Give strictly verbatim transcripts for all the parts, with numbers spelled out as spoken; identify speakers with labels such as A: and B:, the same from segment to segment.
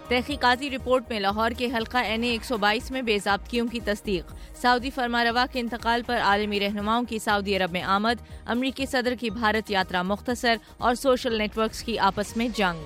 A: تحقیقاتی رپورٹ میں لاہور کے حلقہ این اے ایک سو بائیس میں بے ضابطگیوں کی تصدیق. سعودی فرمانروا کے انتقال پر عالمی رہنماؤں کی سعودی عرب میں آمد. امریکی صدر کی بھارت یاترا مختصر اور سوشل نیٹ ورکس کی آپس میں جنگ.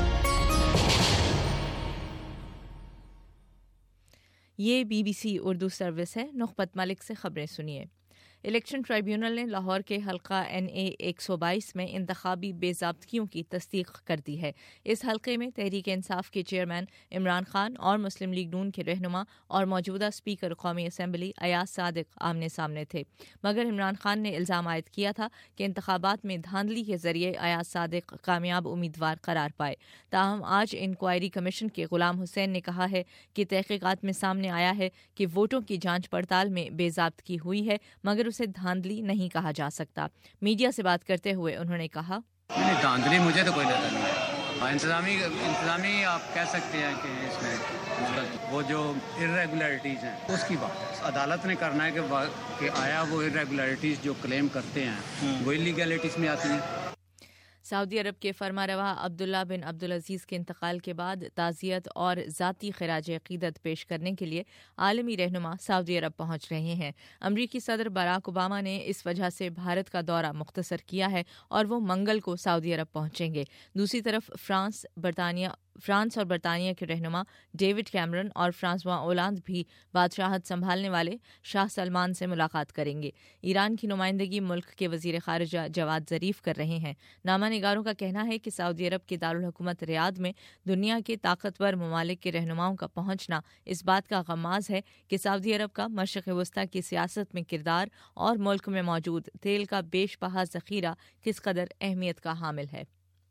A: یہ B B C Urdu service ہے. نخبت ملک سے خبریں سنیے. الیکشن ٹرائیبیونل نے لاہور کے حلقہ این اے ایک سو بائیس میں انتخابی بے ضابطگیوں کی تصدیق کر دی ہے. اس حلقے میں تحریک انصاف کے چیئرمین عمران خان اور مسلم لیگ نون کے رہنما اور موجودہ اسپیکر قومی اسمبلی ایاز صادق آمنے سامنے تھے، مگر عمران خان نے الزام عائد کیا تھا کہ انتخابات میں دھاندلی کے ذریعے ایاز صادق کامیاب امیدوار قرار پائے. تاہم آج انکوائری کمیشن کے غلام حسین نے کہا ہے کہ تحقیقات میں سامنے آیا ہے کہ ووٹوں کی جانچ پڑتال میں بے ضابطگی ہوئی ہے، مگر اسے دھاندلی نہیں کہا جا سکتا. میڈیا سے بات کرتے ہوئے انہوں نے کہا،
B: دھاندلی مجھے تو کوئی نظر نہیں ہے. انتظامی انتظامی آپ کہہ سکتے ہیں کہ اس میں وہ جو ارریگولیرٹیز ہیں اس کی بات عدالت نے کرنا ہے کہ کہ آیا وہ ارریگولیرٹیز جو کلیم کرتے ہیں وہ انلیگیلٹیز میں آتی ہیں.
A: سعودی عرب کے فرمانروا عبداللہ بن عبدالعزیز کے انتقال کے بعد تعزیت اور ذاتی خراج عقیدت پیش کرنے کے لیے عالمی رہنما سعودی عرب پہنچ رہے ہیں. امریکی صدر باراک اوباما نے اس وجہ سے بھارت کا دورہ مختصر کیا ہے اور وہ منگل کو سعودی عرب پہنچیں گے. دوسری طرف فرانس برطانیہ فرانس اور برطانیہ کے رہنما ڈیوڈ کیمرن اور فرانسوا اولاند بھی بادشاہت سنبھالنے والے شاہ سلمان سے ملاقات کریں گے. ایران کی نمائندگی ملک کے وزیر خارجہ جواد ظریف کر رہے ہیں. نامہ نگاروں کا کہنا ہے کہ سعودی عرب کے دارالحکومت ریاض میں دنیا کے طاقتور ممالک کے رہنماؤں کا پہنچنا اس بات کا غماز ہے کہ سعودی عرب کا مشرق وسطیٰ کی سیاست میں کردار اور ملک میں موجود تیل کا بیش بہا ذخیرہ کس قدر اہمیت کا حامل ہے.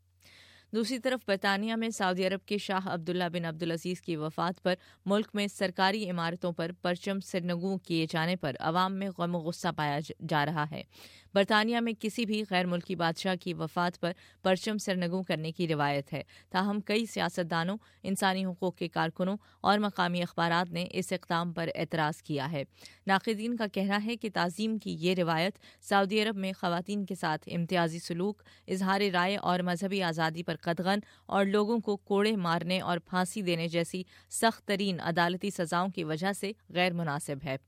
A: دوسری طرف برطانیہ میں سعودی عرب کے شاہ عبداللہ بن عبدالعزیز کی وفات پر ملک میں سرکاری عمارتوں پر پرچم سرنگوں کیے جانے پر عوام میں غم و غصہ پایا جا رہا ہے. برطانیہ میں کسی بھی غیر ملکی بادشاہ کی وفات پر پرچم سرنگوں کرنے کی روایت ہے. تاہم کئی سیاستدانوں، انسانی حقوق کے کارکنوں اور مقامی اخبارات نے اس اقدام پر اعتراض کیا ہے. ناقدین کا کہنا ہے کہ تعظیم کی یہ روایت سعودی عرب میں خواتین کے ساتھ امتیازی سلوک، اظہار رائے اور مذہبی آزادی پر قدغن اور لوگوں کو کوڑے مارنے اور پھانسی دینے جیسی سخت ترین عدالتی سزاؤں کی وجہ سے غیر مناسب ہے.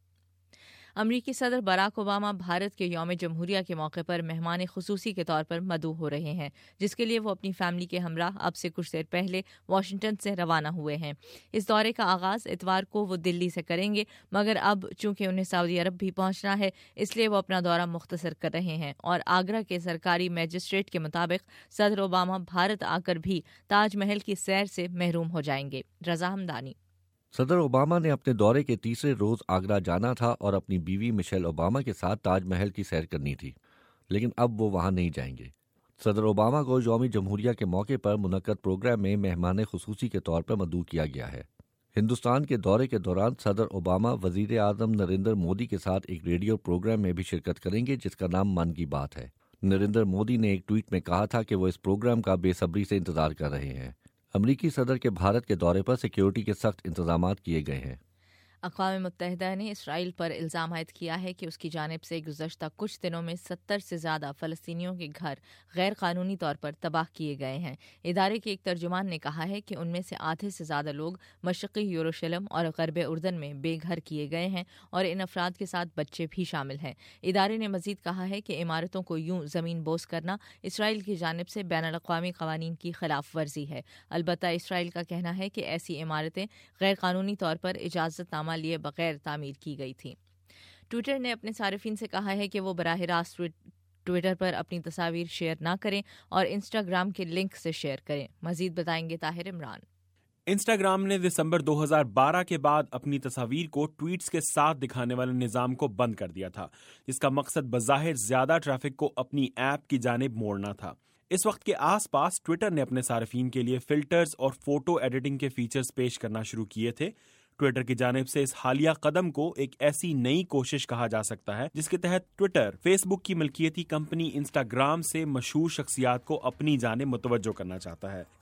A: امریکی صدر باراک اوباما بھارت کے یوم جمہوریہ کے موقع پر مہمان خصوصی کے طور پر مدعو ہو رہے ہیں، جس کے لیے وہ اپنی فیملی کے ہمراہ اب سے کچھ دیر پہلے واشنگٹن سے روانہ ہوئے ہیں. اس دورے کا آغاز اتوار کو وہ دلی سے کریں گے، مگر اب چونکہ انہیں سعودی عرب بھی پہنچنا ہے اس لیے وہ اپنا دورہ مختصر کر رہے ہیں. اور آگرہ کے سرکاری میجسٹریٹ کے مطابق صدر اوباما بھارت آ کر بھی تاج محل کی سیر سے محروم ہو جائیں گے. رضا ہمدانی.
C: صدر اوباما نے اپنے دورے کے تیسرے روز آگرہ جانا تھا اور اپنی بیوی مشیل اوباما کے ساتھ تاج محل کی سیر کرنی تھی، لیکن اب وہ وہاں نہیں جائیں گے. صدر اوباما کو یوم جمہوریہ کے موقع پر منعقد پروگرام میں مہمان خصوصی کے طور پر مدعو کیا گیا ہے. ہندوستان کے دورے کے دوران صدر اوباما وزیر اعظم نریندر مودی کے ساتھ ایک ریڈیو پروگرام میں بھی شرکت کریں گے جس کا نام من کی بات ہے. نریندر مودی نے ایک ٹویٹ میں کہا تھا کہ وہ اس پروگرام کا بے صبری سے انتظار کر رہے ہیں. امریکی صدر کے بھارت کے دورے پر سیکیورٹی کے سخت انتظامات کیے گئے ہیں.
A: اقوام متحدہ نے اسرائیل پر الزام عائد کیا ہے کہ اس کی جانب سے گزشتہ کچھ دنوں میں ستر سے زیادہ فلسطینیوں کے گھر غیر قانونی طور پر تباہ کیے گئے ہیں. ادارے کے ایک ترجمان نے کہا ہے کہ ان میں سے آدھے سے زیادہ لوگ مشرقی یروشلم اور غرب اردن میں بے گھر کیے گئے ہیں اور ان افراد کے ساتھ بچے بھی شامل ہیں. ادارے نے مزید کہا ہے کہ عمارتوں کو یوں زمین بوس کرنا اسرائیل کی جانب سے بین الاقوامی قوانین کی خلاف ورزی ہے. البتہ اسرائیل کا کہنا ہے کہ ایسی عمارتیں غیر قانونی طور پر اجازت نامہ لیے بغیر تعمیر کی گئی تھیں. ٹویٹر نے اپنے صارفین سے کہا ہے کہ وہ براہ راست ٹویٹر پر اپنی تصاویر شیئر نہ کریں اور انسٹاگرام کے لنک سے شیئر کریں. مزید بتائیں گے طاہر عمران.
D: انسٹاگرام نے دسمبر دو ہزار بارہ کے بعد اپنی تصاویر کو ٹویٹس کے ساتھ دکھانے والے نظام کو بند کر دیا تھا، جس کا مقصد بظاہر زیادہ ٹریفک کو اپنی ایپ کی جانب موڑنا تھا. اس وقت کے آس پاس ٹویٹر نے اپنے صارفین کے لیے فلٹرز اور فوٹو ایڈیٹنگ کے فیچرز پیش کرنا شروع کیے تھے. ٹویٹر کی جانب سے اس حالیہ قدم کو ایک ایسی نئی کوشش کہا جا سکتا ہے جس کے تحت ٹویٹر فیس بک کی ملکیتی کمپنی انسٹاگرام سے مشہور شخصیات کو اپنی جانب متوجہ کرنا چاہتا ہے.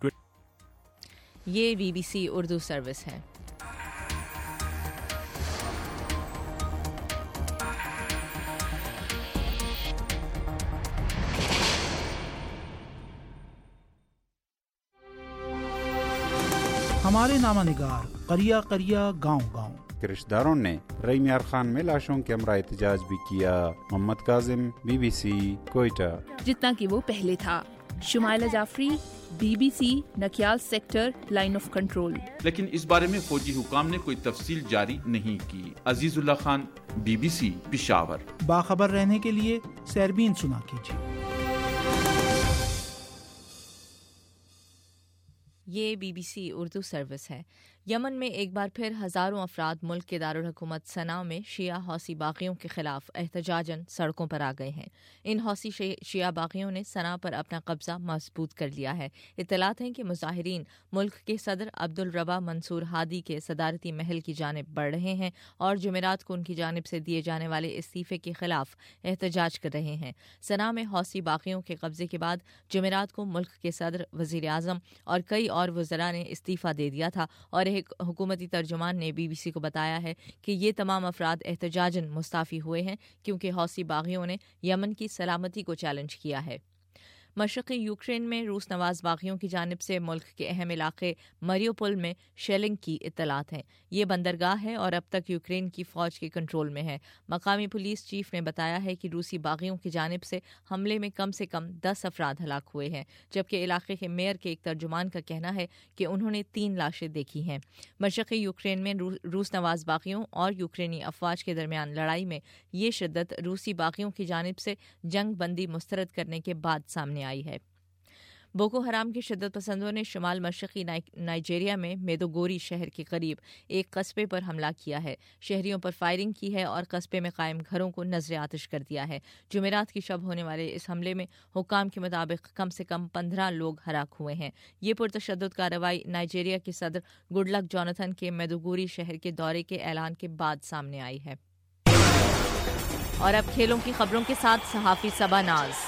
A: یہ B B C Urdu service ہے.
E: ہمارے نامہ نگار قریہ قریہ گاؤں گاؤں
F: کے رشتہ داروں نے رئی میار خان میں لاشوں کے ہمراہ احتجاج بھی کیا. Muhammad Kazim, B B C, Quetta.
G: جتنا کہ وہ پہلے تھا. Shumaila Jafri, B B C, Nakyal sector, line of control.
H: لیکن اس بارے میں فوجی حکام نے کوئی تفصیل جاری نہیں کی. Azizullah Khan, B B C, Peshawar.
E: باخبر رہنے کے لیے سیربین سنا کیجیے.
A: یہ B B C Urdu service ہے. یمن میں ایک بار پھر ہزاروں افراد ملک کے دارالحکومت صنعاء میں شیعہ حوثی باغیوں کے خلاف احتجاجاً سڑکوں پر آ گئے ہیں. ان حوثی شیعہ باغیوں نے صنعاء پر اپنا قبضہ مضبوط کر لیا ہے. اطلاعات ہیں کہ مظاہرین ملک کے صدر عبدالربا منصور ہادی کے صدارتی محل کی جانب بڑھ رہے ہیں اور جمعرات کو ان کی جانب سے دیے جانے والے استعفے کے خلاف احتجاج کر رہے ہیں. صنعاء میں حوثی باغیوں کے قبضے کے بعد جمعرات کو ملک کے صدر، وزیر اعظم اور کئی اور وزراء نے استعفیٰ دے دیا تھا اور ایک حکومتی ترجمان نے بی بی سی کو بتایا ہے کہ یہ تمام افراد احتجاجاً مستعفی ہوئے ہیں کیونکہ حوثی باغیوں نے یمن کی سلامتی کو چیلنج کیا ہے. مشرقی یوکرین میں روس نواز باغیوں کی جانب سے ملک کے اہم علاقے مریوپول میں شیلنگ کی اطلاعات ہیں. یہ بندرگاہ ہے اور اب تک یوکرین کی فوج کے کنٹرول میں ہے. مقامی پولیس چیف نے بتایا ہے کہ روسی باغیوں کی جانب سے حملے میں کم سے کم دس افراد ہلاک ہوئے ہیں، جبکہ علاقے کے میئر کے ایک ترجمان کا کہنا ہے کہ انہوں نے تین لاشیں دیکھی ہیں. مشرقی یوکرین میں روس نواز باغیوں اور یوکرینی افواج کے درمیان لڑائی میں یہ شدت روسی باغیوں کی جانب سے جنگ بندی مسترد کرنے کے بعد سامنے آئی ہے. بوکو حرام کے شدت پسندوں نے شمال مشرقی نائجیریا میں میدوگوری شہر کے قریب ایک قصبے پر حملہ کیا ہے. شہریوں پر فائرنگ کی ہے اور قصبے میں قائم گھروں کو نذر آتش کر دیا ہے. جمعرات کی شب ہونے والے اس حملے میں حکام کے مطابق کم سے کم پندرہ لوگ ہلاک ہوئے ہیں. یہ پرتشدد کارروائی نائجیریا کے صدر گڈ لک جوناتھن کے میدوگوری شہر کے دورے کے اعلان کے بعد سامنے آئی ہے. اور اب کھیلوں کی خبروں کے ساتھ صحافی Saba Naz.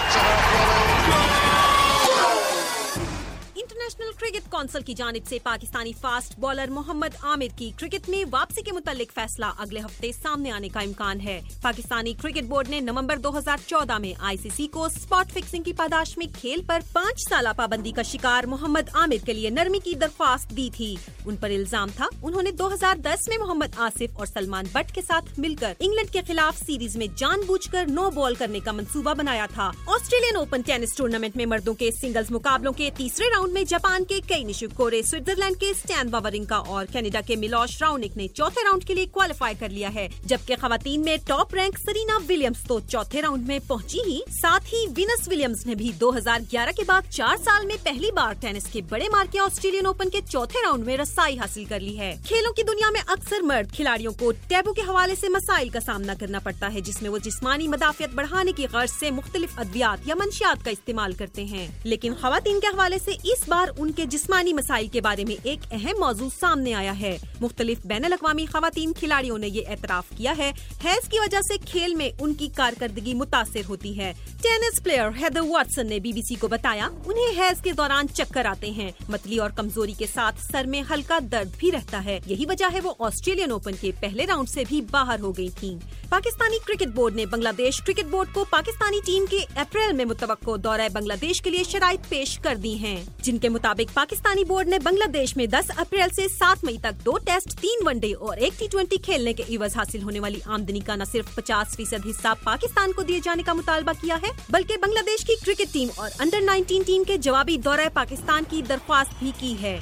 I: International cricket council کی جانب سے پاکستانی فاسٹ بالر محمد عامر کی کرکٹ میں واپسی کے متعلق فیصلہ اگلے ہفتے سامنے آنے کا امکان ہے. پاکستانی کرکٹ بورڈ نے نومبر دو ہزار چودہ میں آئی سی سی کو اسپاٹ فکسنگ کی پاداش میں کھیل پر پانچ سالہ پابندی کا شکار محمد عامر کے لیے نرمی کی درخواست دی تھی. ان پر الزام تھا انہوں نے دو ہزار دس میں محمد آصف اور سلمان بٹ کے ساتھ مل کر انگلینڈ کے خلاف سیریز میں جان بوجھ کر نو بال کرنے کا منصوبہ بنایا تھا. آسٹریلین اوپن ٹینس ٹورنامنٹ میں مردوں کے سنگلز مقابلوں کے تیسرے راؤنڈ میں جاپان کے کئی نشکورے، سوئٹزرلینڈ کے اسٹین واورنکا اور کینیڈا کے میلوش راؤنک نے چوتھے راؤنڈ کے لیے کوالیفائی کر لیا ہے، جبکہ خواتین میں ٹاپ رینک سرینا ولیمز تو چوتھے راؤنڈ میں پہنچی ہی. ساتھ ہی وینس ولیمز نے بھی دو ہزار گیارہ کے بعد چار سال میں پہلی بار ٹینس کے بڑے مارکے آسٹریلین اوپن کے چوتھے راؤنڈ میں رسائی حاصل کر لی ہے. کھیلوں کی دنیا میں اکثر مرد کھلاڑیوں کو ٹیبو کے حوالے سے مسائل کا سامنا کرنا پڑتا ہے، جس میں وہ جسمانی مدافعت بڑھانے کی غرض سے مختلف ادویات یا منشیات کا استعمال کرتے ہیں. لیکن خواتین کے حوالے سے اس بار ان کے جسمانی مسائل کے بارے میں ایک اہم موضوع سامنے آیا ہے. مختلف بین الاقوامی خواتین کھلاڑیوں نے یہ اعتراف کیا ہے حیض کی وجہ سے کھیل میں ان کی کارکردگی متاثر ہوتی ہے. ٹینس پلیئر ہیدر واٹسن نے بی بی سی کو بتایا انہیں حیض کے دوران چکر آتے ہیں، متلی اور کمزوری کے ساتھ سر میں ہلکا درد بھی رہتا ہے. یہی وجہ ہے وہ آسٹریلین اوپن کے پہلے راؤنڈ سے بھی باہر ہو گئی تھیں. پاکستانی کرکٹ بورڈ نے بنگلہ دیش کرکٹ بورڈ کو پاکستانی ٹیم کے اپریل میں متوقع دورہ بنگلہ دیش کے لیے شرائط پیش کر دی ہیں، جن کے مطابق پاکستانی بورڈ نے بنگلہ دیش میں دس اپریل سے سات مئی تک دو ٹیسٹ، تین ون ڈے اور ایک ٹی ٹوینٹی کھیلنے کے عوض حاصل ہونے والی آمدنی کا نہ صرف پچاس فیصد حصہ پاکستان کو دیے جانے کا مطالبہ کیا ہے، بلکہ بنگلہ دیش کی کرکٹ ٹیم اور انڈر نائنٹین ٹیم کے جوابی دورہ پاکستان کی درخواست بھی کی ہے.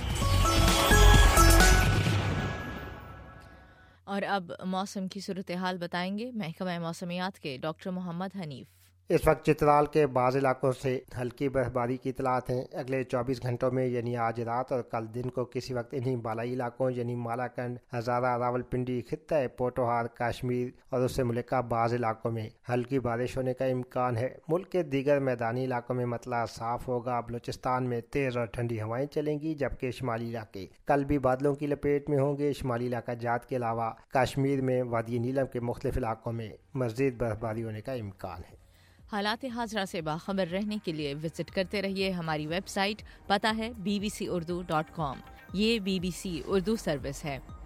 A: اور اب موسم کی صورتحال بتائیں گے محکمہ موسمیات کے ڈاکٹر محمد حنیف.
J: اس وقت چترال کے بعض علاقوں سے ہلکی برف باری کی اطلاعات ہیں. اگلے چوبیس گھنٹوں میں یعنی آج رات اور کل دن کو کسی وقت انہی بالائی علاقوں یعنی مالاکنڈ، ہزارہ، راولپنڈی، خطہ پوٹوہار، کشمیر اور اس سے ملکہ بعض علاقوں میں ہلکی بارش ہونے کا امکان ہے. ملک کے دیگر میدانی علاقوں میں مطلع صاف ہوگا. بلوچستان میں تیز اور ٹھنڈی ہوائیں چلیں گی، جبکہ شمالی علاقے کل بھی بادلوں کی لپیٹ میں ہوں گے. شمالی علاقہ جات کے علاوہ کشمیر میں وادی نیلم کے مختلف علاقوں میں مزید برف باری ہونے کا امکان ہے.
A: حالات حاضرہ سے باخبر رہنے کے لیے وزٹ کرتے رہیے ہماری ویب سائٹ، پتہ ہے B B C Urdu dot com. یہ B B C Urdu service ہے.